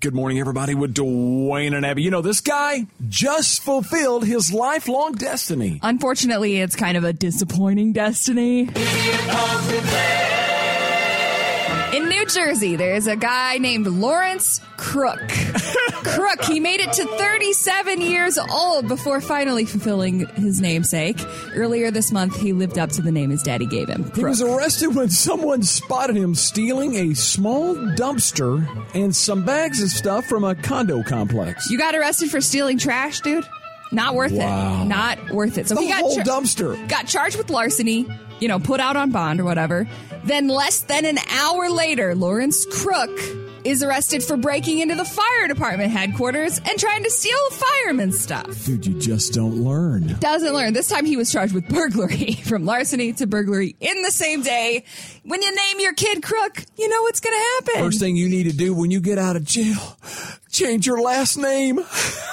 Good morning, everybody, with Dwayne and Abby. You know, this guy just fulfilled his lifelong destiny. Unfortunately, it's kind of a disappointing destiny. In New Jersey, there's a guy named Lawrence Crook. Crook, he made it to 37 years old before finally fulfilling his namesake. Earlier this month, he lived up to the name his daddy gave him, Crook. He was arrested when someone spotted him stealing a small dumpster and some bags of stuff from a condo complex. You got arrested for stealing trash, dude? Not worth it. Not worth it. So he got whole dumpster. Got charged with larceny, put out on bond or whatever. Then less than an hour later, Lawrence Crook is arrested for breaking into the fire department headquarters and trying to steal fireman's stuff. Dude, you just don't learn. Doesn't learn. This time he was charged with burglary, from larceny to burglary in the same day. When you name your kid Crook, you know what's going to happen. First thing you need to do when you get out of jail, change your last name.